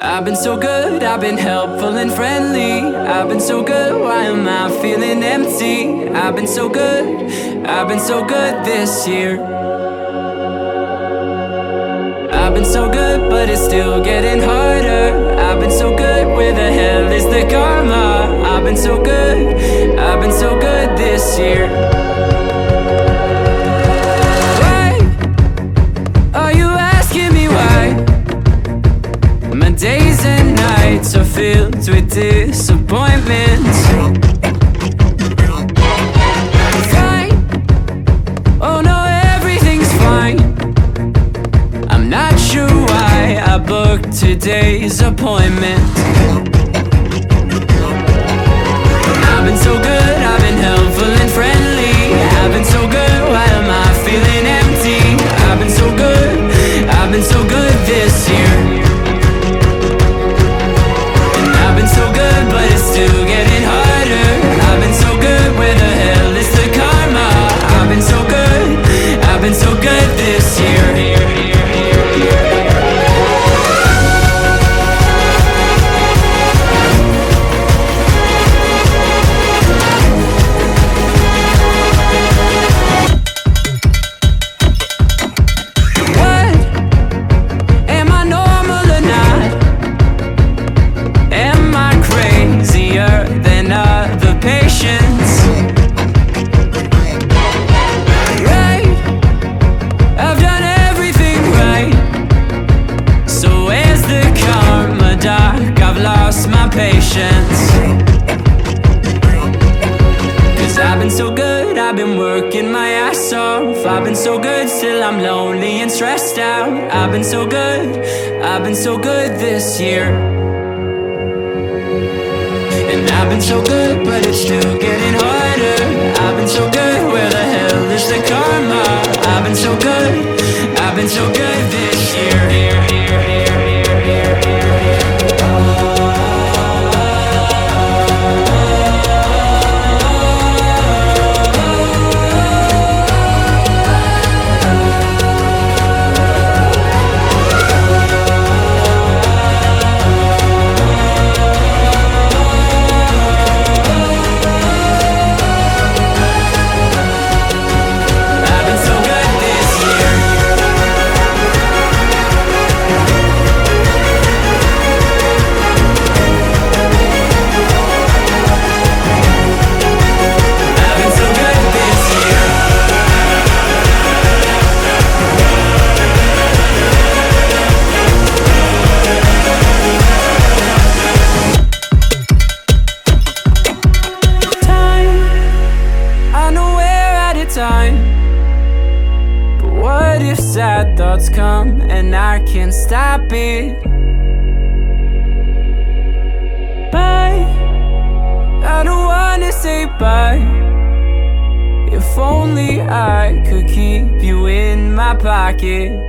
I've been so good, I've been helpful and friendly. I've been so good, why am I feeling empty? I've been so good, I've been so good this year. I've been so good, but it's still getting harder. I've been so good, where the hell is the karma? I've been so good, I've been so good this year. Why are you asking me why? My days and nights are filled with disappointments. Fine, oh no, everything's fine. I'm not sure why I booked today's appointment. I've been so good, I've been helpful and friendly. I've been so good, why am I feeling empty? I've been so good, I've been so good this year. So good, but it's still getting harder. I've been so good, where the hell is the karma? I've been so good, I've been so good this year. I've been so good, I've been working my ass off. I've been so good, still I'm lonely and stressed out. I've been so good, I've been so good this year. And I've been so good, but it's still getting harder. I've been so good, where the hell is the karma? I've been so good, I've been so good this year. But what if sad thoughts come and I can't stop it? Bye, I don't wanna say bye. If only I could keep you in my pocket,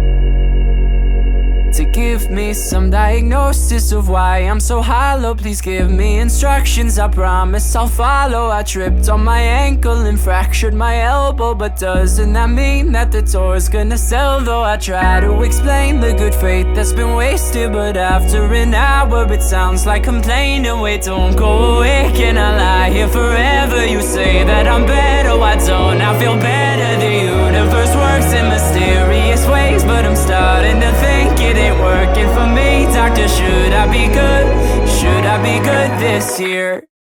to give me some diagnosis of why I'm so hollow. Please give me instructions, I promise I'll follow. I tripped on my ankle and fractured my elbow, but doesn't that mean that the tour's gonna sell though? I try to explain the good faith that's been wasted, but after an hour it sounds like complaining. Wait, don't go away, can I lie here forever? You say that I'm better, why don't I feel better? The universe works in mysterious ways, but I'm starting to think it ain't working for me. Doctor, should I be good? Should I be good this year?